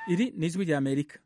Iri ni ijwi rya Amerika.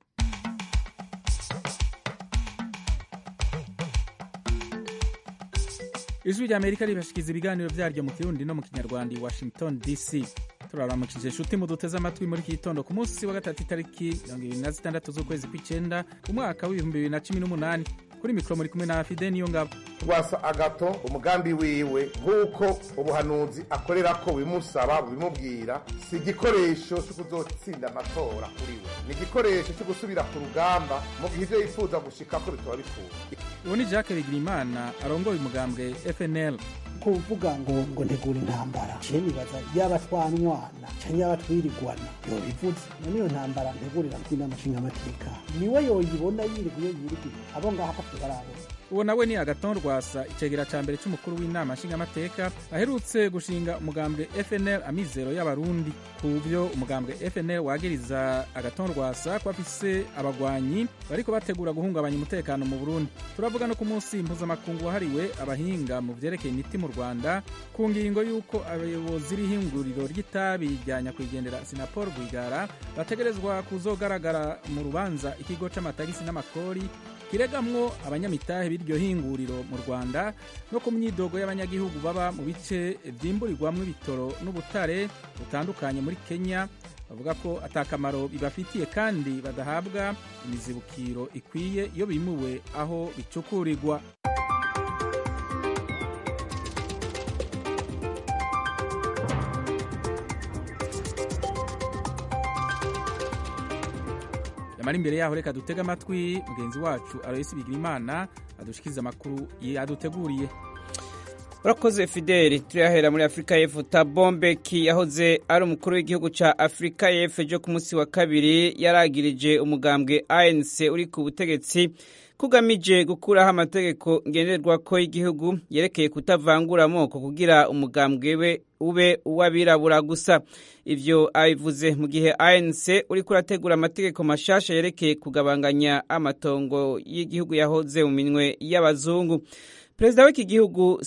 Ijwi rya Amerika ribashikiza ibiganiro vyaryo mu Kirundi no mu Kinyarwanda i Washington DC. Turaramukije inshuti muduteze amatwi muri iki gitondo ku munsi wa gatatu itariki 26 z'ukwezi kw'icenda umwaka w'2018. Kuri mikro muri kumwe na Fide niyo ngabo. Rwasa Agato umugambi wiwe nk'uko ubuhanuzi akorera ko bimusaba bimubwira si igikoresho cyo kuzotsinda amatora kuri we, ni igikoresho cyo gusubira ku rugamba mu gihe ivyo yifuza gushika ko bitaba bifuza. Uwo ni Jacques Bigirimana arongoye umugambwe FNL. Kuvuga ngo ntegura intambara nibaza yaba twanwana canke yaba twirigwana yo bivuze niyo ntambara ntegurira n'amashinga amateka niwe yoyibona yiriguye abo ngaha ko tubarabona. Uwo nawe ni Agathon Rwasa icegera ca mbere c'umukuru w'inama nshingamateka aherutse gushinga umugambwe FNL amizero y'abarundi. Kuvyo umugambwe FNL wagiriza Agathon Rwasa ko afise abagwanyi bariko bategura guhungabanya umutekano mu Burundi. Turavuga no ku munsi mpuzamakungu wahariwe abahinga mu vyerekeye imiti mu Rwanda ku ngingo y'uko abayobozi b'ihinguriro ry'itabi rya nyakwigendera Sinapol Rwigara bategerezwa kuzogaragara mu rubanza ikigo c'amatagisi n'amakori kiregamwo abanyamitahe b'iryo hinguriro mu Rwanda no ku myidogo y'abanyagihugu baba mu bice vyimburirwamwo ibitoro n'ubutare butandukanye muri Kenya bavuga ko atakamaro bibafitiye kandi badahabwa imizibukiro ikwiye iyo bimuwe aho bicukurirwa. Yamara imbere yaho reka dutega amatwi mugenzi wacu Aloysi Bigirimana adushikiriza amakuru yaduteguriye. Urakoze Fideli. Turahera muri Afrika y'Epfo. Thabo Mbeki yahoze ari umukuru w'igihugu ca Afrika y'Epfo ejo ku munsi wa kabiri yaragirije umugambwe ANC uri ku butegetsi kugamije gukuraho amategeko ngenderwako y'igihugu yerekeye kutavangura amoko kugira umugambwe we ube uw'abirabura gusa. Ivyo abivuze mu gihe ANC uri kurategura amategeko mashasha yerekeye kugabanganya amatongo y'igihugu yahoze mu minwe y'abazungu. Perezida w'iki gihugu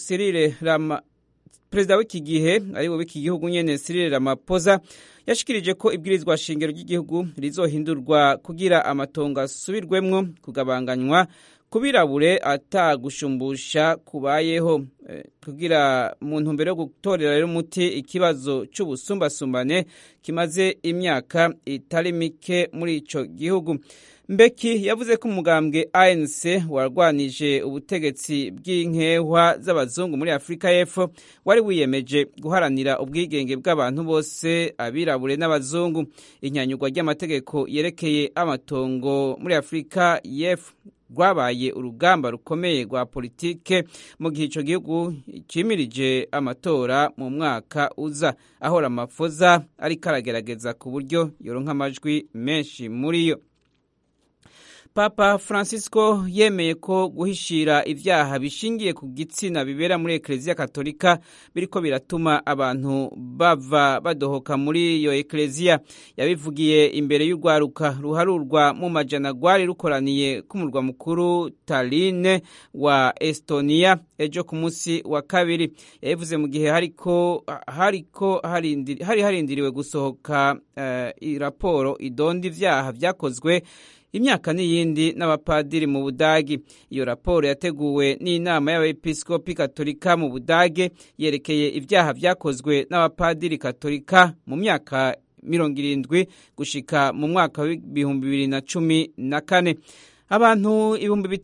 Cyril Ramaphosa yashikirije ko ibwirizwa shingiro ry'igihugu rizohindurwa kugira amatongo asubirwemwo kugabanganywa kubirabure atagushumbusha kubayeho kugira mu ntumbero yo gutorera rero umuti ikibazo c'ubusumbasumbane kimaze imyaka itari mike muri ico gihugu. Mbeki yavuze ko umugambwe ANC warwanije ubutegetsi bw'inkehwa z'abazungu muri Afrika y'Epfo wari wiyemeje guharanira ubwigenge bw'abantu bose abirabure n'abazungu. Inyanyugwa ry'amategeko yerekeye amatongo muri Afrika y'Epfo rwabaye urugamba rukomeye rwa politike mu gihe ico gihugu cimirije amatora mu mwaka uza, aho Ramaphosa ariko aragerageza ku buryo yoronka amajwi menshi muri yo. Papa Francisco yemeye ko guhishira ivyaha bishingiye ku gitsina bibera muri Eklezia Katolika biriko biratuma abantu bava badohoka muri iyo Eklezia. Yabivugiye imbere y'urwaruka ruharurwa mu majana rwari rukoraniye ku murwa mukuru Tallinn wa Estonia ejo ku munsi wa kabiri. Yabivuze mu gihe hari harindiriwe gusohoka raporo idonda ivyaha vyakozwe imyaka n'iyindi n'abapadiri mu Budagi. Iyo raporo yateguwe n'inama y'abepiskopi Katolika mu Budage yerekeye ivyaha vyakozwe n'abapadiri Katolika mu myaka 70 gushika mu mwaka wa 2014. Abantu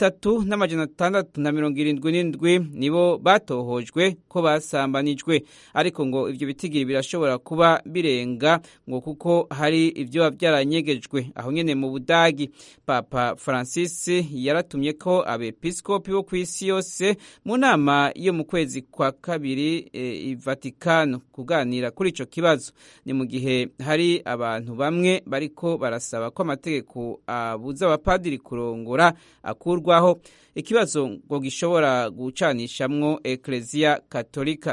3,677 nibo batohojwe ko basambanijwe, ariko ngo ivyo bitigiri birashobora kuba birenga ngo kuko hari ivyo byaranyegejwe aho nyene mu Budagi. Papa Francis yaratumye ko abepiskopi bo kw'isi yose mu nama yo mu kwezi kwa kabiri i Vatikano kuganira kuri ico kibazo. Ni mu gihe hari abantu bamwe bariko barasaba ko amategeko abuza abapadiri kurongora akurwaho, ikibazo ngo gishobora gucanishamwo Eklezia Katolika.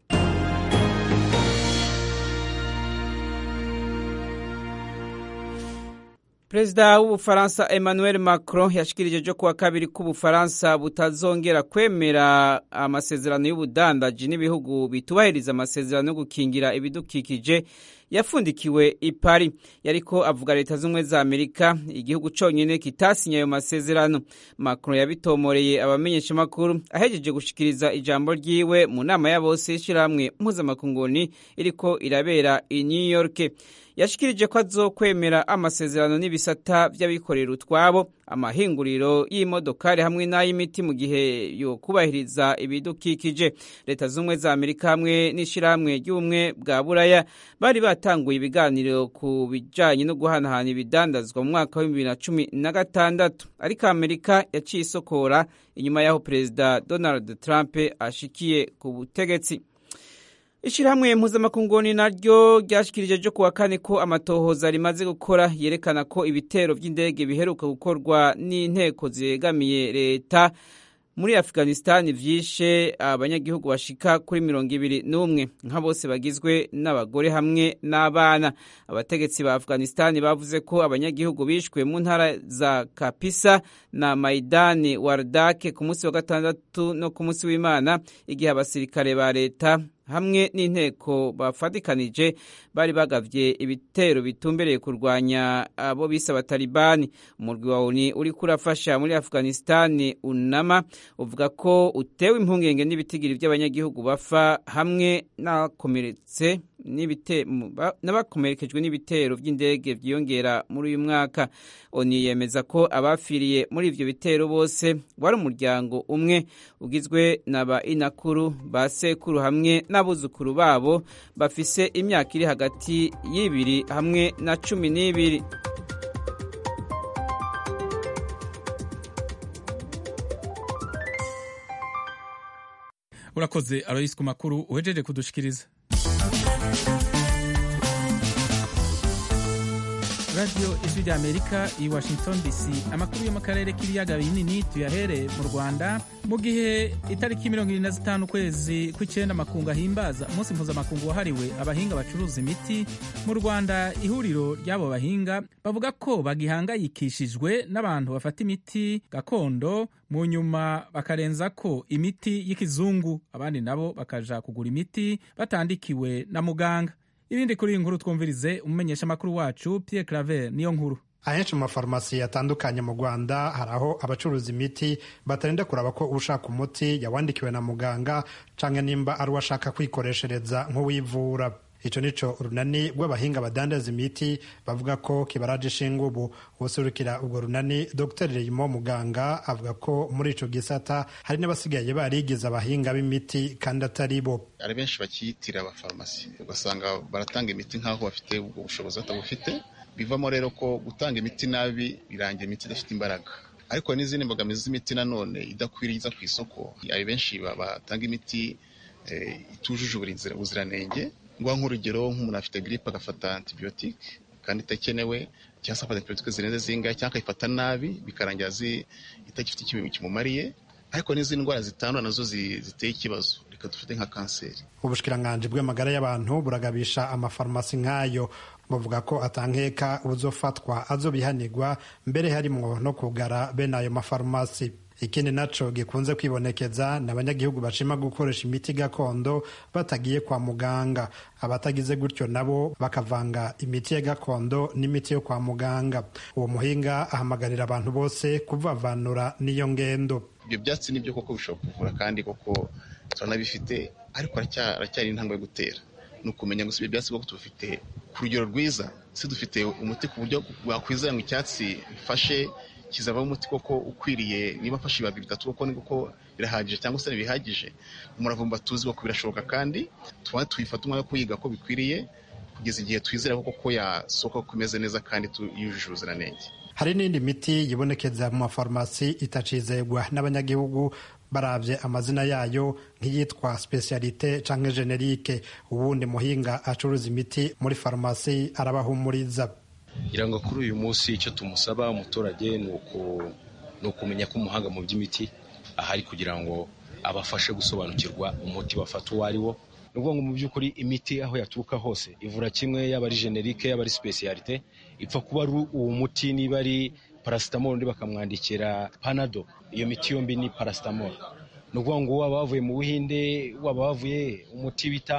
Perezida w'Ubufaransa Emmanuel Macron yashikirije jo kuwa kabiri ko Ubufaransa butazongera kwemera amasezerano y'ubudandaji n'ibihugu bitubahiriza amasezerano yo gukingira ibidukikije yafundikiwe i Paris. Yariko avuga leta z'ubumwe za Amerika igihugu conyene kitasinya ayo masezerano. Macron yabitomoreye abamenyeshamakuru ahejeje gushikiriza ijambo ryiwe mu nama ya bose y'ishirahamwe mpuzamakunguni iriko irabera i New York. Yashikirije ko azokwemera amasezerano n'ibisata vy'abikorera utwabo, amahinguriro y'imodokari hamwe n'ay'imiti mu gihe yo kubahiriza ibidukikije. Leta z'ubumwe za Amerika hamwe n'ishirahamwe ry'ubumwe bwa Buraya bari batanguye ibiganiro ku bijanye no guhanahana ibidandazwa mu mwaka wa 2016, ariko Amerika yaciye isokora inyuma yaho Perezida Donald Trump ashikiye ku butegetsi. Ishirahamwe mpuzamakunguni naryo ryashikirije jo kuwa kane ko amatohoza rimaze gukora yerekana ko ibitero vy'indege biheruka gukorwa n'inteko zegamiye leta muri Afghanistan vyishe abanyagihugu bashika kuri 21 nka bose bagizwe n'abagore hamwe n'abana. Abategetsi ba Afghanistan bavuze ko abanyagihugu bishwe mu ntara za Kapisa na Maidani Wardak ku munsi wa gatandatu no ku munsi w'Imana, igihe abasirikare ba leta hamwe n'inteko bafadikanije bari bagavye ibitero bitumbereye kurwanya abo bise abatalibani. Umurwi wa ONU uri kurafasha muri Afghanistan UNAMA uvuga ko utewe impungenge n'ibitigiri by'abanyagihugu bafa hamwe n'abakomerekejwe n'ibitero by'indege vyiyongera muri uyu mwaka. ONU yemeza ko abafiriye muri ivyo bitero bose wari umuryango umwe ugizwe n'aba inakuru ba sekuru hamwe n'abuzukuru babo bafise imyaka iri hagati y'ibiri hamwe na 12. Urakoze Alois ku makuru uhejeje kudushikiriza. Radio Ijwi rya Amerika i Washington DC. Amakuru yo mu karere k'ibiyaga binini tuyahere mu Rwanda. Mu gihe itariki 25 kwezi kw'icenda makungu ahimbaza umunsi mpuzamakungu wahariwe abahinga bacuruza imiti mu Rwanda, ihuriro ry'abo bahinga bavuga ko bagihangayikishijwe n'abantu bafata imiti gakondo mu nyuma bakarenza ko imiti y'ikizungu, abandi nabo bakaja kugura imiti batandikiwe na muganga. Ibindi kuri inkuru twumvirize umumenyesha makuru wacu Pierre Claver niyo nkuru. Ahenshi mu mafarumasi yatandukanye mu Rwanda hari aho abacuruza imiti batarinda kuraba ko ushaka umuti yawandikiwe na muganga canke nimba ari uwashaka kwikoreshereza nk'uwivura. Ico nico urunani rw'abahinga badandaza imiti bavuga ko kibaraje ishingubu. Uwuserukira urwo runani Dr. Reymo Muganga avuga ko muri ico gisata hari n'abasigaye barigiza abahinga b'imiti kandi atari bo. Ari benshi bakiyitira abafarumasi ugasanga baratanga imiti nk'aho bafite ubwo bushobozi batabufite, bivamo rero ko gutanga imiti nabi birangira imiti idafite imbaraga. Ariko n'izindi mbogamizi z'imiti nanone idakwiriza ku isoko, ari benshi batanga imiti itujuje ubuziranenge. Ngwa nk'urugero nk'umuntu afite grippe agafata antibiotique kandi itakenewe, cyangwa se afata antibiotique zirenze zingahe cyangwa akayifata nabi bikarangira itakifite ikintu kimumariye. Ariko n'izindi ndwara zitandura nazo ziteye ikibazo, reka dufite nka kanseri. Ubushikiranganje bw'amagara y'abantu buragabisha amafarumasi nk'ayo, bavuga ko atankeka uzofatwa azobihanirwa, mbere harimwo no kugara bene ayo mafarumasi. Ikindi naco gikunze kwibonekeza n'abanyagihugu bashima gukoresha imiti gakondo batagiye kwa muganga. Abatagize gutyo nabo bakavanga imiti ya gakondo n'imiti yo kwa muganga. Uwo muhinga ahamagarira abantu bose kuvavanura n'iyo ngendo. Ibyo byatsi nibyo koko bishobora kuvura kandi koko turanabifite, ariko aracyari intambwe yo gutera. Nukumenya gusa ibyo byatsi koko tubifite ku rugero rwiza, si dufite umuti ku buryo wakwizera ngo icyatsi bifashe kizaba umuti koko ukwiriye. Niba afashe ibibabi bitatu koko ni koko birahagije cyangwa se ntibihagije, umuravumba tuzi ko birashoboka kandi twifata umwanya wo kuyiga ko bikwiriye kugeza igihe twizera ko yasohoka kumeze neza kandi yujuje ubuziranenge. Hari n'indi miti yibonekeza mu mafarumasi itacizegwa n'abanyagihugu baravye amazina yayo nk'iyitwa specialite canke generique. Ubundi muhinga acuruza imiti muri farumasi arabahumuriza. Iranga kuri uyu munsi icyo tumusaba umuturage ni ukumenya ko umuhanga mu by'imiti ahari kugira ngo abafashe gusobanukirwa umuti bafata uwo ari wo. Ni ukuvuga ngo mu by'ukuri imiti aho yaturuka hose ivura kimwe, yaba ari generique yaba ari specialite, ipfa kuba ari uwo muti. Niba ari paracetamol ndi bakamwandikira Panado, iyo miti yombi ni paracetamol. Ni ukuvuga ngo waba wavuye mu Buhinde, waba wavuye umuti bita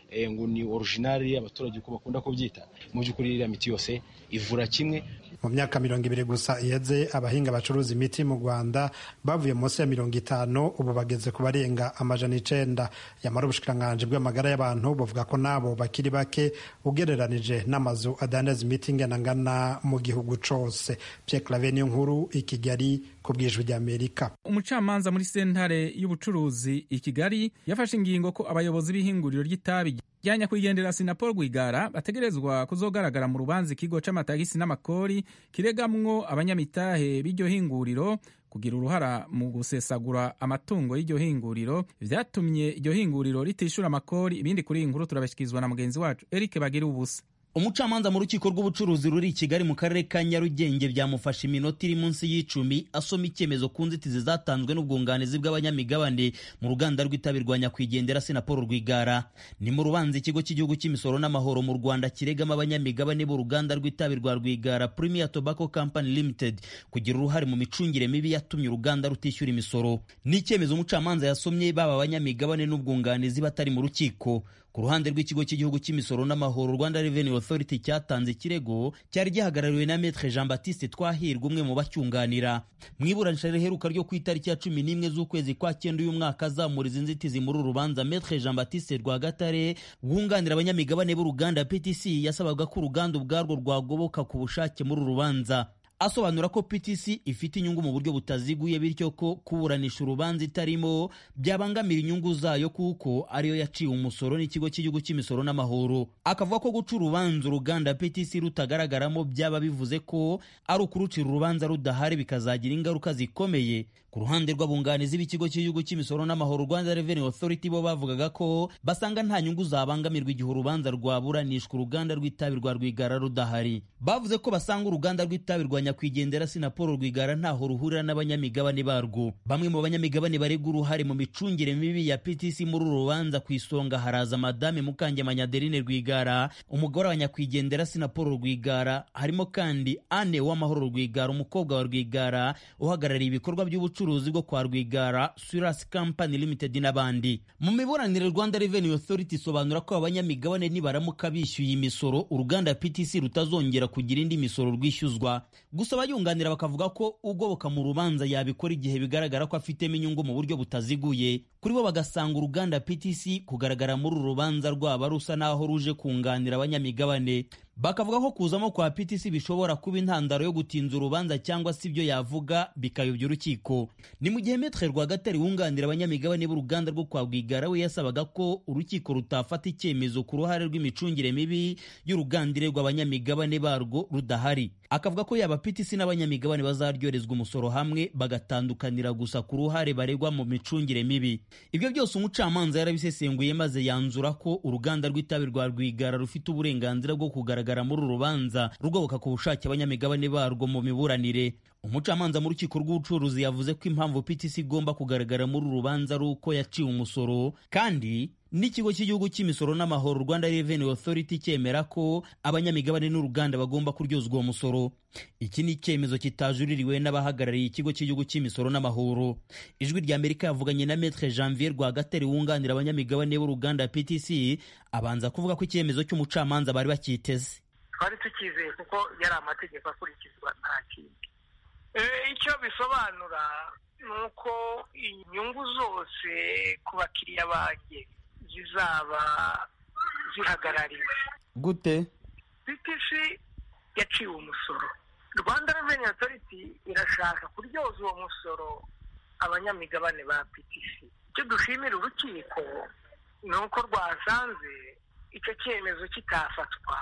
ngo ni originali abaturage uko bakunda kubyita. Mu by'ukuri iriya miti yose ivura kimwe. Mu myaka 20 gusa iheze abahinga bacuruza imiti mu Rwanda bavuye munsi ya 50 ubu bageze ku barenga 900. Yamara ubushikiranganji bw'amagara y'abantu buvuga ko nabo bakiri bake ugereranije n'amazu adandaza imiti ngana mu gihugu cose. Pierre Claver nkuru i Kigali ku bw'Ijwi ry'Amerika. Umucamanza muri sentare y'ubucuruzi i Kigali yafashe ingingo ko abayobozi b'ihinguriro ry'itabi rya nyakwigendera Sinapol Rwigara bategerezwa kuzogaragara mu rubanza ikigo c'amatagisi n'amakori kiregamwo abanyamitahe b'iryo hinguriro kugira uruhara mu gusesagura amatungo y'iryo hinguriro vyatumye iryo hinguriro ritishura amakori. Ibindi kuri iyi nkuru turabashyikirizwa na mugenzi wacu Eric Bagira ubusa. Umucamanza mu rukiko rw'ubucuruzi ruri i Kigali mu karere ka Nyarugenge byamufashe iminota iri munsi y'icumi asoma icyemezo ku nzitizi zatanzwe n'ubwunganizi bw'abanyamigabane mu ruganda rw'itabi rwa nyakwigendera Sinapol Rwigara. Ni mu rubanza ikigo cy'igihugu cy'imisoro n'amahoro mu Rwanda kiregama abanyamigabane b'uruganda rw'itabi rwa Rwigara Premier Tobacco Company Limited kugira uruhare mu micungire mibi yatumye uruganda rutishyura imisoro. Ni icyemezo umucamanza yasomye baba abanyamigabane n'ubwunganizi batari mu rukiko. Ku ruhande rw'ikigo cy'igihugu cy'imisoro n'amahoro Rwanda Revenue Authority cyatanze ikirego cyari gihagarariwe na Maître Jean Baptiste Twahirwa umwe mu bacyunganira. Mu iburanisha riheruka ryo ku itariki ya 11 z'ukwezi kwa 9 uyu mwaka azamuriza inzitizi muri urubanza, Maître Jean Baptiste Rwagatare wunganira abanyamigabane b'uruganda PTC yasabaga ko uruganda ubwarwo rwagoboka ku bushake muri urubanza. Asobanura ko PTC ifite inyungu mu buryo butaziguye bityo ko kuburanisha urubanza itarimo byabangamira inyungu zayo kuko ariyo yaciwe umusoro n'ikigo cy'igihugu cy'imisoro n'amahoro. Akavuga ko guca urubanza uruganda PTC rutagaragaramo byaba bivuze ko ari ukurucira urubanza rudahari bikazagira ingaruka zikomeye. Ku ruhande rw'abunganizi b'ikigo cy'igihugu cy'imisoro n'amahoro Rwanda Revenue Authority bo bavugaga ko basanga nta nyungu zabangamirwa igihe urubanza rwaburanishwa uruganda rw'itabi rwa Rwigara rudahari. Bavuze ko basanga uruganda rw'itabi rwa nyakwigendera Sinapol Rwigara ntaho ruhurira n'abanyamigabane barwo. Bamwe mu banyamigabane barega uruhare mu micungire mibi ya PTC muri uru rubanza ku isonga haraza Madame Mukangemanyi Adeline Rwigara umugore wa nyakwigendera Sinapol Rwigara, harimo kandi Anne Uwamahoro Rwigara umukobwa wa Rwigara uhagarariye ibikorwa by'ubucuruzi bwo kwa Rwigara Suras Company Limited n'abandi. Mu miburanire Rwanda Revenue Authority isobanura ko abanyamigabane nibaramuka bishyuye imisoro uruganda PTC rutazongera kugira indi misoro rwishyuzwa. Gusa abayunganira bakavuga ko ugoboka mu rubanza yabikora igihe bigaragara ko afitemo inyungu mu buryo butaziguye. Kuri bo bagasanga uruganda PTC kugaragara muri uru rubanza rwaba rusa naho ruje kunganira abanyamigabane. Bakavuga ko kuzamo kwa PTC bishobora kuba intandaro yo gutinza urubanza cyangwa si ibyo yavuga bikayobya urukiko. Ni mu gihe Maître Rwagatare wunganira abanyamigabane b'uruganda rwo kwa Rwigara we yasabaga ko urukiko rutafata icyemezo ku ruhare rw'imicungire mibi y'urugandire rw'abanyamigabane barwo rudahari. Akavuga ko yaba PTC n'abanyamigabane bazaryorezwa umusoro hamwe bagatandukanira gusa ku ruhare baregwa mu micungire mibi. Ibyo byose umucamanza yarabisesenguye maze yanzura ko uruganda rw'itabi rwa Rwigara rufite uburenganzira bwo kugaragara muri urubanza rugoboka ku bushake abanyamigabane barwo mu miburanire. Umucamanza mu rukiko rw'ubucuruzi yavuze ko impamvu PTC igomba kugaragara muri urubanza ari uko yaciwe umusoro kandi n'ikigo cy'igihugu cy'imisoro n'amahoro Rwanda Revenue Authority cyemera ko abanyamigabane n'uruganda bagomba kuryozwa uwo musoro. Iki ni icyemezo kitajuririwe n'abahagarariye ikigo cy'igihugu cy'imisoro n'amahoro. Ijwi rya Amerika yavuganye na Maître Janvier Rwagatare wunganira abanyamigabane b'uruganda PTC abanza kuvuga ko icyemezo cy'umucamanza bari bakiteze. Twari tukizeye kuko yari amategeko akurikizwa nta kindi. Icyo bisobanura nuko inyungu zose ku bakiriya banjye zizaba zihagarariwe. Gute? PTC yaciwe umusoro. Rwanda Revenue Authority irashaka kuryoza uwo musoro abanyamigabane ba PTC. Icyo dushimira urukiko ni uko rwasanze icyo cyemezo kitafatwa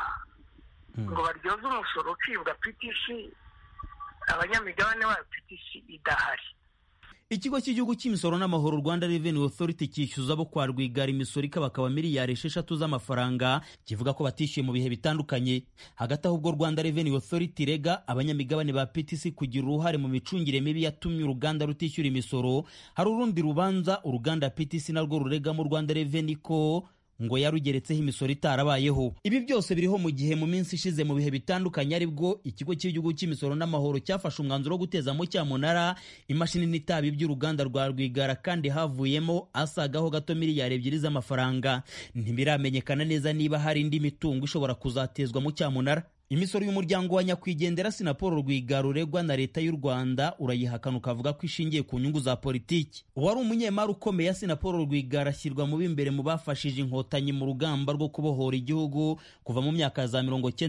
ngo baryoze umusoro ucibwa PTC abanyamigabane ba PTC idahari. Ikigo cy'igihugu cy'imisoro n'amahoro Rwanda Revenue Authority cyishyuza abo kwa Rwigara imisoro ikabakaba miliyari 6 z'amafaranga kivuga ko batishyuye mu bihe bitandukanye. Hagati aho ubwo Rwanda Revenue Authority rega abanyamigabane ba PTC kugira uruhare mu micungire mibi yatumye uruganda rutishyura imisoro, hari urundi rubanza uruganda PTC narwo rurega mu Rwanda Revenue ko ngo yarugeretseho imisoro itarabayeho. Ibi byose biriho mu gihe mu minsi ishize mu bihe bitandukanye aribwo ikigo cy'igihugu cy'imisoro n'amahoro cyafashe umwanzuro wo guteza mu cyamunara imashini n'itabi by'uruganda rwa Rwigara, kandi havuyemo asagaho gato miliyari 2 z'amafaranga. Ntibiramenyekana neza niba hari indi mitungo ishobora kuzatezwa mu cyamunara. Imisoro y'umuryango wa nyakwigendera Sinapolo Rwigara uregwa na leta y'u Rwanda urayihakana ukavuga ko ishingiye ku nyungu za politiki. Uwari umunyemari ukomeye ya Sinapolo Rwigara ashyirwa mu b'imbere mu bafashije inkotanyi mu rugamba rwo kubohora igihugu kuva mu myaka za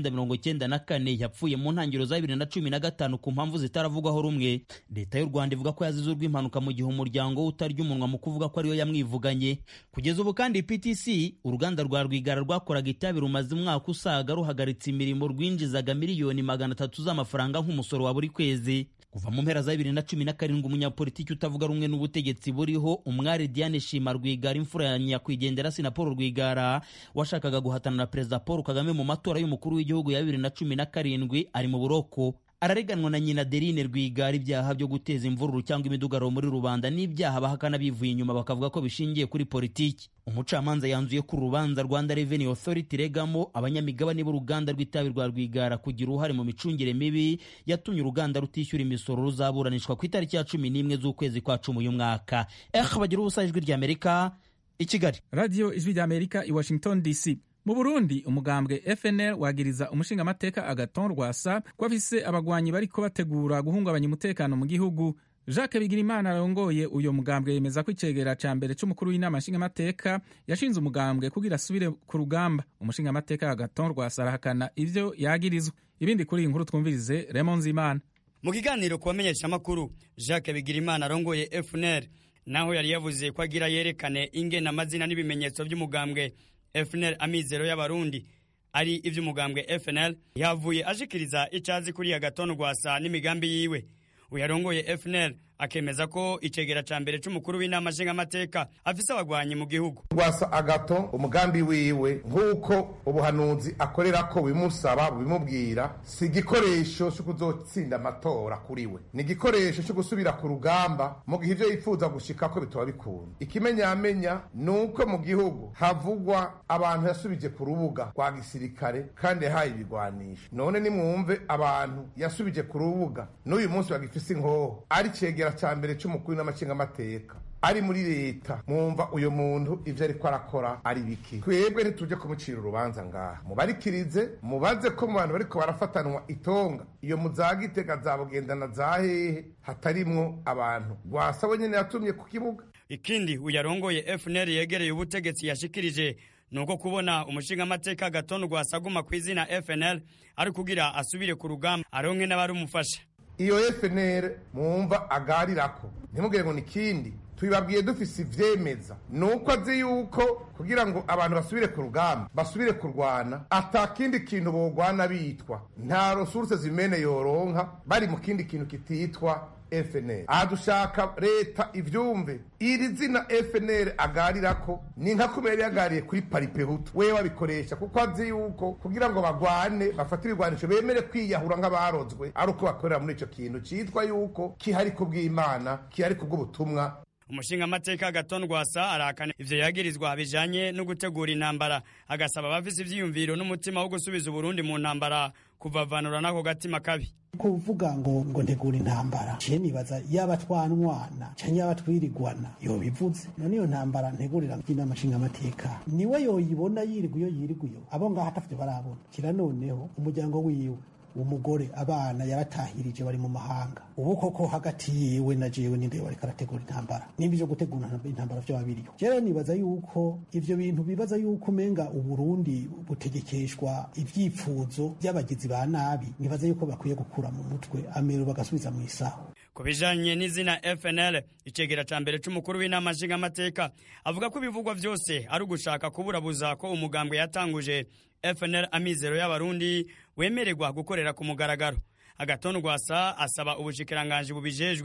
1994. Yapfuye mu ntangiriro za 2015 ku mpamvu zitaravugwaho rumwe. Leta y'u Rwanda ivuga ko yazize urw'impanuka mu gihe umuryango utarya umunwa mu kuvuga ko ariyo yamwivuganye. Kugeza ubu kandi PTC, uruganda rwa Rwigara rwakoraga itabi rumaze umwaka usaga ruhagaritse imirimo winjizaga miliyoni 300 z'amafaranga nk'umusoro wa buri kwezi. Kuva mu mpera za 2017 umunyapolitiki utavuga rumwe n'ubutegetsi buriho umwari Diane Shima Rwigara, imfura ya nyakwigendera Sinapolo Rwigara, washakaga guhatana na Perezida Paul Kagame mu matora y'umukuru w'igihugu ya 2017, ari mu buroko. Arareganwa na nyina Derine Rwigara ibyaha byo guteza imvururu cyangwa imidugaro muri rubanda, n'ibyaha bahakana bivuye inyuma bakavuga ko bishingiye kuri politiki. Umucamanza yanzuye ko urubanza Rwanda Revenue Authority regamo abanyamigabane b'uruganda rw'itabi rwa Rwigara kugira uruhare mu micungire mibi yatumye uruganda rutishyura imisoro ruzaburanishwa ku itariki ya 11 z'ukwezi kwa 10 uyu mwaka. Bagira ubusa ijwi ry'Amerika i Kigali. Radio Ijwi ry'Amerika i Washington DC. Mu Burundi umugambwe FNL wagiriza umushingamateka Agathon Rwasa ko afise abagwanyi bariko bategura guhungabanya umutekano mu gihugu. Jacques Bigirimana arongoye uyo mugambwe yemeza ko icegera ca mbere c'umukuru w'inama nshingamateka yashinze umugambwe kugira asubire ku rugamba. Umushingamateka Agathon Rwasa arahakana ivyo yagirizwa. Ibindi kuri iyi nkuru twumvirize Raymond Zimana. Mu kiganiro ku bamenyeshamakuru, Jacques Bigirimana arongoye FNL naho yari yavuze ko agira yerekane ingene amazina n'ibimenyetso by'umugambwe FNL Amizero y'Abarundi ari ivy'umugambwe FNL, yavuye ashikiriza icazi kuri Agathon Rwasa n'imigambi yiwe. Uyarongoye FNL akemeza ko icegera ca mbere c'umukuru w'inama nshingamateka afise abagwanyi mu gihugu. Rwasa Agathon umugambi wiwe nk'uko ubuhanuzi akorera ko bimusaba bimubwira, si igikoresho cyo kuzotsinda amatora kuri we, ni igikoresho cyo gusubira ku rugamba mu gihe ivyo yifuza gushika ko bitoba bikunda. Ikimenyamenya nuko mu gihugu havugwa abantu yasubije ku rubuga rwa gisirikare kandi yahaye ibigwanisho. None nimwumve abantu yasubije ku rubuga n'uyu munsi bagifise inkoho, ari cegera ca mbere c'umukuru n'amacengamateka, ari muri leta. Mwumva uyo muntu ivyo ariko arakora ari biki? Twebwe ntituje kumucira urubanza ngaha, mubarikirize mubaze ko mu bantu bariko barafatanwa itonga iyo muzagitega zabugendana zahehe hatarimwo abantu Rwasa we nyene yatumye ku kibuga. Ikindi uyarongoye FNL yegereye ubutegetsi yashikirije nuko kubona umushingamateka Agathon Rwasa aguma kw'izina FNL ari kugira asubire ku rugamba aronke n'abari umufasha. Iyo FNL mwumva agarirako ntimugire ngo nikindi, tubibabwiye dufise ivyemeza nuko azi yuko kugira ngo abantu basubire ku rugamba basubire kurwana atakindi kintu bogwana bitwa, nta resources zimene yoronka bari mu kindi kintu kititwa FNL. Adushaka leta ivyumve iri zina FNL agarirako ni nka kumera yagariye kuri paripehutu, wewe wabikoresha kuko azi yuko kugira ngo bagwane bafate ibigwanisho bemere kwiyahura nk'abarozwe ari uko bakorera muri ico kintu citwa yuko kihari kubw'Imana, kihari kubw'ubutumwa. Umushingamateka Agathon Rwasa arakana ivyo yagirizwa bijanye no gutegura intambara, agasaba abafise ivyiyumviro n'umutima wo gusubiza Burundi mu ntambara kuvavanura nako gatima kabi. Kuvuga ngo ntegura intambara, je nibaza yaba twanwana canke yaba twirigwana yo bivuze. None iyo ntambara ntegurira inama nshingamateka niwe yoyibona yiriguyo abo ngaho atafite barabona. Kira noneho umuryango wiwe umugore abana yaratahirije bari mu mahanga, ubu koko hagati yiwe na jewe ninde bari karategura intambara nimbi byo gutegura intambara byo babiriho. Rero nibaza yuko ivyo bintu bibaza yuko umenga Uburundi butegekeshwa ivyipfuzo by'abagizi ba nabi, nibaza yuko bakwiye gukura mu mutwe amero bagasubiza mu isaho. Kubijanye n'izina FNL, icegera ca mbere c'umukuru w'inama nshingamateka avuga ko ibivugwa vyose ari ugushaka kuburabuza ko umugambwe yatanguje FNL Amizero y'Abarundi wemererwa gukorera ku mugaragaro. Agathon Rwasa asaba ubushikiranganje bubijejwe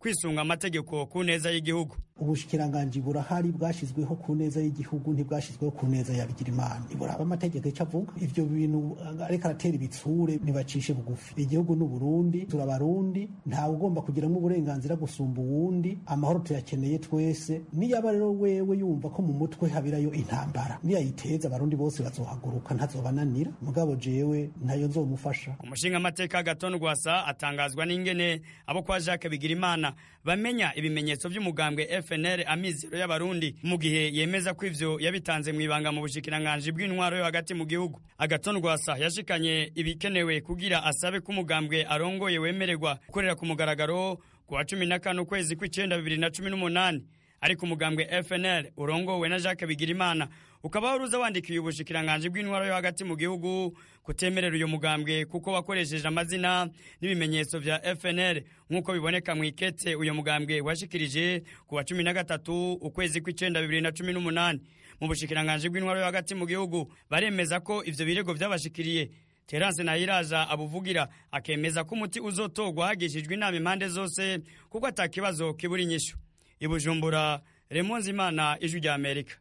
kwisunga amategeko ku neza y'igihugu. Ubushikiranganji burahari bwashizweho ku neza y'igihugu ntibwashizweho ku neza ya Bigirimana. Iburaba amategeko icavuga ivyo bintu ariko aratera ibitsure nibacishe bugufi. Igihugu n'u Burundi turabarundi nta ugomba kugiramwo uburenganzira gusumba uwundi. Amahoro tuyakeneye twese. Niyaba rero wewe yumva ko mu mutwe habirayo intambara niyayiteza abarundi bose bazohaguruka ntazobananira. Mugabo jewe ntayo nzomufasha. Umushinga amateka Gaton Rwasa atangazwa n'ingene abo kwa Jacques Bigirimana bamenya ibimenyetso by'umugambwe FNL Amizero y'Abarundi mu gihe yemeza ko ivyo yabitanze mwibanga mu bushikiranganje bw'intwaro yo hagati mu gihugu. Agaton Rwasa yashikanye ibikenewe kugira asabe ko umugambwe arongoye wemererwa gukorera ku mugaragaro ku wa 15 ukwezi kw'icenda 2018, ariko umugambwe FNL urongowe na Jacques Bigirimana ukaba waruza wandikiye ubushikiranganje bw'intwaro yo hagati mu gihugu kutemerera uyo mugambwe kuko wakoresheje amazina n'ibimenyetso vya FNL nk'uko biboneka mu ikete uyo mugambwe washikirije ku wa 13 ukwezi kw'icenda 2018. Mu bushikiranganje bw'intwaro yo hagati mu gihugu baremeza ko ivyo birego vyabashikiriye. Terence Nahiraja abuvugira akemeza ko umuti uzotogwa hagishijwe inama impande zose kuko atakibazo kiburi inyishu. Ibujumbura, Raymond Zimana, Ijwi rya Amerika.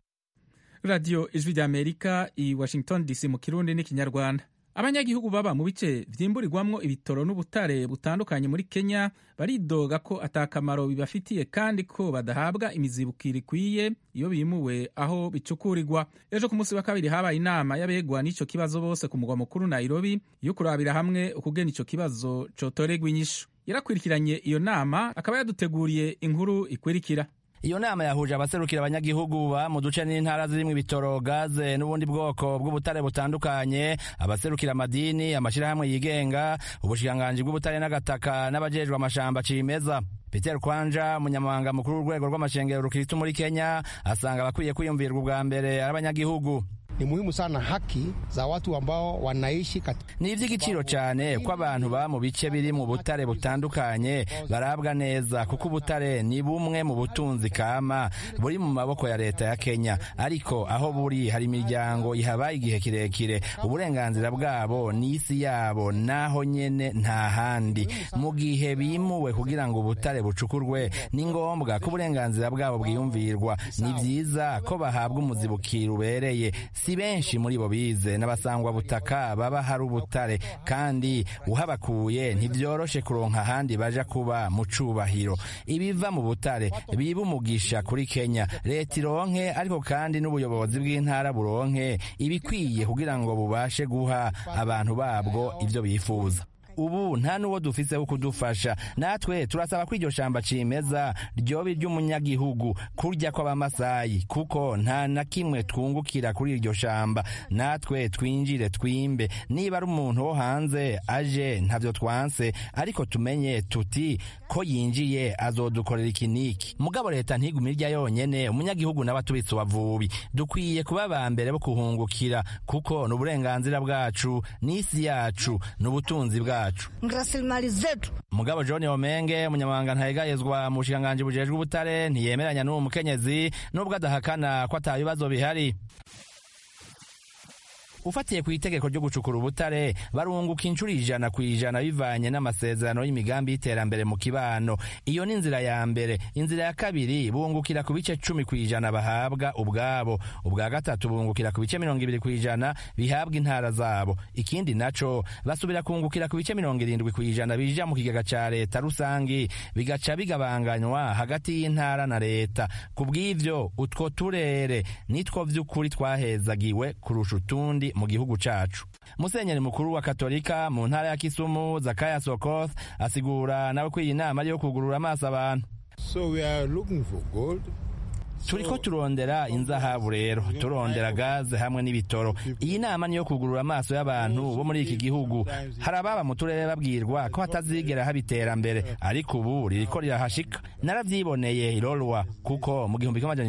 Radio Ijwi rya Amerika i Washington DC mu Kirundi n'Ikinyarwanda. Abanyagihugu baba mu bice vyimburirwamwo ibitoro n'ubutare butandukanye muri Kenya baridoga ko atakamaro bibafitiye kandi ko badahabwa imizibukiro ikwiye iyo bimuwe aho bicukurirwa. Ejo ku munsi wa kabiri habaye inama y'abegwa n'ico kibazo bose ku mugwa mukuru Nairobi yo kurabira hamwe ukugena ico kibazo cotoregwa inyishu. Yarakwirikiranye iyo nama akaba yaduteguriye inkuru ikwirikira. Iyo nama yahuje abaserukira abanyagihugu ba mu duce n'intara zirimwo ibitoro, gaze n'ubundi bwoko bw'ubutare butandukanye, abaserukira amadini, amashirahamwe yigenga, ubushikiranganji bw'ubutare n'agataka n'abajejwe amashamba cimeza. Peter Kwanja, umunyamabanga mukuru w'urwego rw'amashengero rukristo muri Kenya, asanga bakwiye kwiyumvirwa ubwa mbere abanyagihugu. Ni muhimu sana haki za watu ambao wanaishi ni ivy'igiciro cyane ko abantu ba mu bice biri mu butare butandukanye barabwa neza kuko ubutare ni bumwe mu butunzi kama buri mu maboko ya leta ya Kenya, ariko aho buri hari imiryango ihabaye igihe kirekire, uburenganzira bwabo ni isi yabo naho nyene nta handi. Mu gihe bimuwe kugira ngo ubutare bucukurwe ni ngombwa ko uburenganzira bwabo bwiyumvirwa. Ni vyiza ko bahabwa umuzibukiro ubereye. Si benshi muri bo bize n'abasangwa butaka baba hari ubutare, kandi uhabakuye ntibyoroshe kuronka ahandi baja kuba mu cubahiro. Ibiva mu butare biba umugisha kuri Kenya, leta ironke, ariko kandi n'ubuyobozi bw'intara buronke ibikwiye kugira ngo bubashe guha abantu babwo ivyo bifuza. Ubu nta nuwo dufise wo kudufasha, natwe turasaba ko iryo shamba cimeza ryoba iry'umunyagihugu kurya kw'abamasayi, kuko nta na kimwe twungukira kuri iryo shamba. Natwe twinjire twimbe, niba ari umuntu wo hanze aje ntavyo twanse, ariko tumenye tuti ko yinjiye azodukorera ikiniki. Mugabo leta ntigume irya yonyene, umunyagihugu n'abatubitsi bavubi dukwiye kuba ba mbere bo kuhungukira, kuko n'uburenganzira bwacu, n'isi yacu, n'ubutunzi bwacu. Rasilimali zetu. Mugabo John Omenge, umunyamabanga ntayegayezwa mu bushikanganje bujejwe ubutare, ntiyemeranya n'uwo mukenyezi nubwo adahakana ko atabibazo bihari. Ufatiye ku itegeko ryo gucukura ubutare barunguka incuro 100% bivanye n'amasezerano y'imigambi y'iterambere mu kibano. Iyo ni inzira ya mbere. Inzira ya kabiri bungukira ku bice 10% bahabwa ubwabo, ubwa gatatu bungukira ku bice 20% bihabwa intara zabo, ikindi naco basubira kungukira ku bice 70% bija mu kigega ca leta rusangi, bigaca bigabanganywa hagati y'intara na leta. Kubw'ivyo utwo turere nitwo vy'ukuri twahezagiwe kurusha utundi mu gihugu cacu. Musenyeri mukuru wa Katolika mu ntara ya Kisumu, Zakaya Sokoth, asigura nawe ko iyi nama ari yo kugurura amaso abantu. So we are looking for gold. Turiko turondera inzahabu rero, turondera gaze hamwe n'ibitoro. Iyi nama niyo kugurura amaso y'abantu bo muri iki gihugu. Hari ababa mu turere babwirwa ko hatazigera habiterambere, ariko ubu ririko rirahashika. Naravyiboneye Irolwa, kuko mu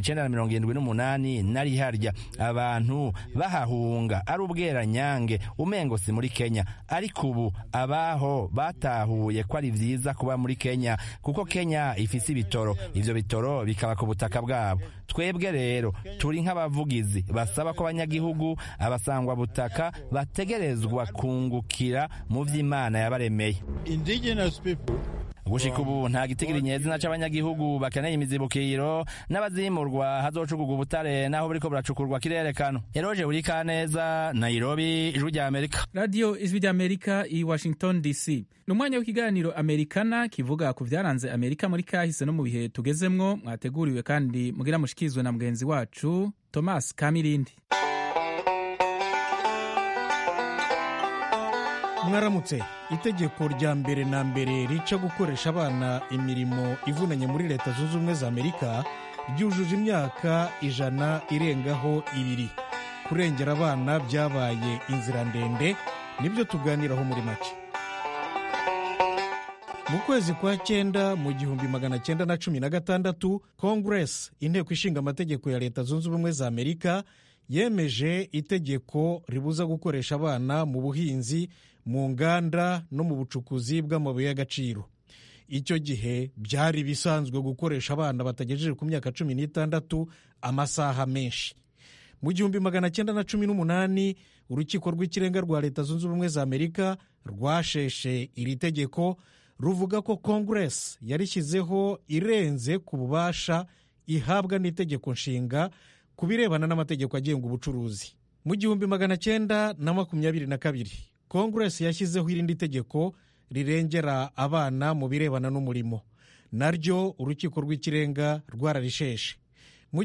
1978 nari harya abantu bahahunga ari ubwera nyange umengo si muri Kenya, ariko ubu abaho batahuye ko ari vyiza kuba muri Kenya, kuko Kenya ifise ibitoro, ivyo bitoro bikaba ku butaka bwabo. Twebwe rero turi nk'abavugizi basaba ko abanyagihugu, abasangwa butaka bategerezwa kungukira mu vy'Imana yabaremeye. Indigenous people. gushika ubu nta gitigiri nyezina c'abanyagihugu bakeneye imizibukiro n'abazimurwa hazocugurwa ubutare naho buriko buracukurwa kirerekana. Eroje Burikaneza, Nairobi, Ijwi rya Amerika. Radio Ijwi rya Amerika i Washington DC. Ni umwanya w'ikiganiro Amerikana kivuga ku vyaranze Amerika muri kahise no mu bihe tugezemwo, mwateguriwe kandi mugira mushikizwe na mugenzi wacu Thomas Kamirindi. Mwaramutse. Itegeko rya mbere na mbere rica gukoresha abana imirimo ivunanye muri Leta Zunze Ubumwe za Amerika ryujuje imyaka 100 irengaho 2. Kurengera abana byabaye inzira ndende, nibyo tuganiraho muri make. Mu kwezi kwa 9 mu 1916 Congress, inteko ishinga amategeko ya Leta Zunze Ubumwe za Amerika, yemeje itegeko ribuza gukoresha abana mu buhinzi, mu nganda no mu bucukuzi bw'amabuye y'agaciro. Icyo gihe byari bisanzwe gukoresha abana batagejeje ku myaka 16 amasaha menshi. Mu 1918 urukiko rw'ikirenga rwa Leta Zunze Ubumwe za Amerika rwasheshe iri tegeko, ruvuga ko Congress yarishyizeho irenze ku bubasha ihabwa n'itegeko nshinga ku birebana n'amategeko agenga ubucuruzi. Mu 1922 Congress yashyizeho irindi tegeko rirengera abana mu birebana n'umurimo, naryo urukiko rw'ikirenga rwararisheshe. Mu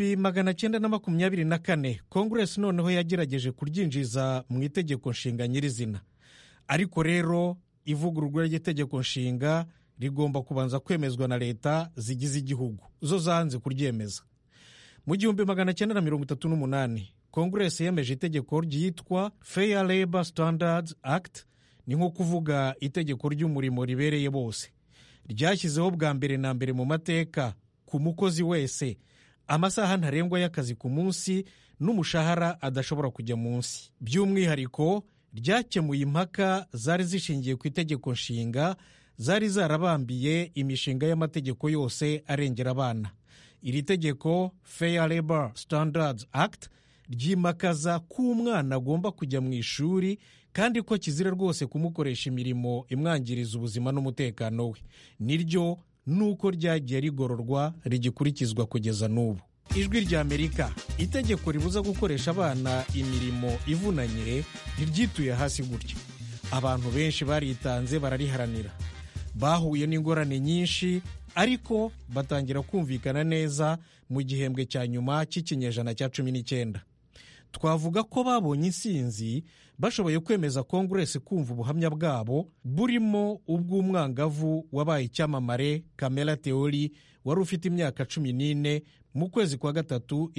1924 Congress noneho yagerageje kuryinjiza mu itegeko nshinga nyirizina, ariko rero ivugururwa ry'itegeko nshinga rigomba kubanza kwemezwa na leta zigize igihugu, zo zanze kuryemeza. Mu 1938 Congress yemeje itegeko ryitwa Fair Labor Standards Act, ni nko kuvuga itegeko ry'umurimo ribereye bose. Ryashyizeho bwa mbere na mbere mu mateka ku mukozi wese amasaha ntarengwa y'akazi ku munsi n'umushahara adashobora kujya munsi. By'umwihariko ryakemuye impaka zari zishingiye ku itegeko nshinga zari zarabambiye imishinga y'amategeko yose arengera abana. Iri tegeko Fair Labor Standards Act ryimakaza ko umwana agomba kujya mu ishuri kandi ko kizira rwose kumukoresha imirimo imwangiriza ubuzima n'umutekano we. Niryo nuko ryagiye rigororwa rigikurikizwa kugeza n'ubu. Ijwi rya Amerika, itegeko ribuza gukoresha abana imirimo ivunanye ntiryituye hasi gutya. Abantu benshi baritanze barariharanira, bahuye n'ingorane nyinshi, ariko batangira kumvikana neza mu gihembwe cya nyuma cy'ikinyejana cya 19. Twavuga ko babonye insinzi, bashoboye kwemeza Congress kumva ubuhamya bwabo, burimo ubw'umwangavu wabaye icyamamare Kamala Theory wari ufite imyaka 14 mu kwezi kwa gatatu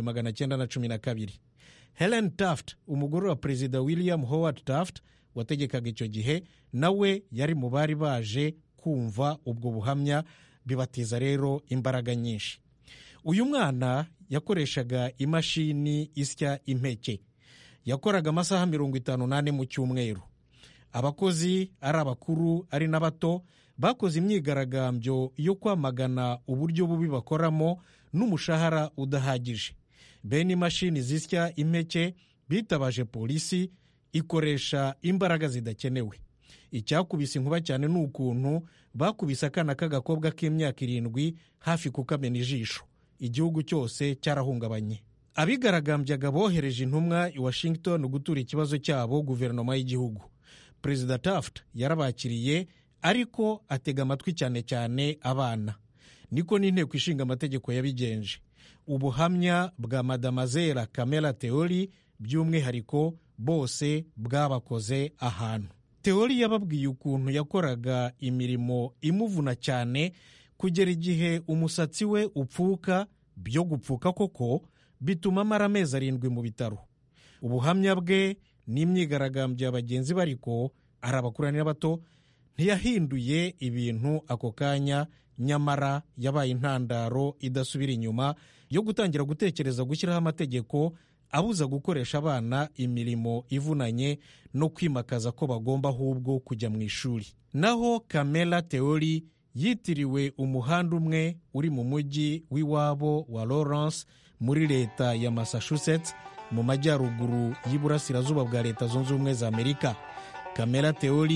1912. Helen Taft, umugore wa Perezida William Howard Taft wategekaga icyo gihe, nawe yari mu bari baje kumva ubwo buhamya, bibatiza rero imbaraga nyinshi. Uyu mwana yakoreshaga imashini isya impeke, yakoraga amasaha 58 mu cyumweru. Abakozi ari abakuru ari n'abato bakoze imyigaragambyo yo kwamagana uburyo bubi bakoramo n'umushahara udahagije. Bene imashini zisya impeke bitabaje polisi ikoresha imbaraga zidakenewe. Icyakubise inkuba cyane n'ukuntu bakubise akana k'agakobwa k'imyaka 7 hafi kukamena ijisho. Igihugu cyose cyarahungabanye. Abigaragambyaga bohereje intumwa i Washington gutura ikibazo cyabo guverinoma y'igihugu. Perezida Taft yarabakiriye, ariko atega amatwi cyane cyane abana. Niko n'inteko ishinga amategeko yabigenje. Ubuhamya bwa Madamazera Kamala Theory by'umwihariko bose bwabakoze ahantu. Theory yababwiye ukuntu yakoraga imirimo imuvuna cyane kugera igihe umusatsi we upfuka, byo gupfuka koko bituma amara amezi 7 mu bitaro. Ubuhamya bwe n'imyigaragambyo y'abagenzi bariko arabakuranira bato ntiyahinduye ibintu ako kanya, nyamara yabaye intandaro idasubira inyuma yo gutangira gutekereza gushyiraho amategeko abuza gukoresha abana imirimo ivunanye no kwimakaza ko bagomba ahubwo kujya mu ishuri. Naho Kamala Theory yitiriwe umuhanda umwe uri mu mujyi w'iwabo wa Lawrence muri leta ya Massachusetts mu majyaruguru y'iburasirazuba bwa Leta Zunze Ubumwe za Amerika. Kamala Theory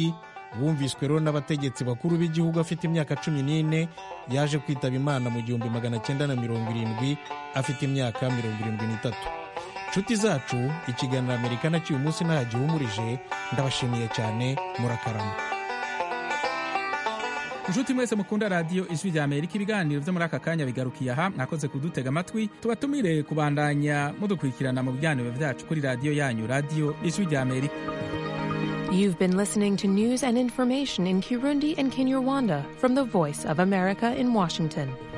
wumviswe rero n'abategetsi bakuru b'igihugu afite imyaka 14, yaje kwitaba Imana mu 1970 afite imyaka 73. Nshuti zacu, ikiganiro Amerikana cy'uyu munsi nahagihumurije. Ndabashimiye cyane, murakarama. Nshuti mwese mukunda radio Ijwi rya Amerika, ibiganiro byo muri aka kanya bigarukiye aha. Mwakoze kudutega amatwi, tubatumire kubandanya mudukurikirana mu biganiro byacu kuri radio yanyu, radio Ijwi rya Amerika. You've been listening to news and information in Kirundi and Kinyarwanda from the Voice of America in Washington.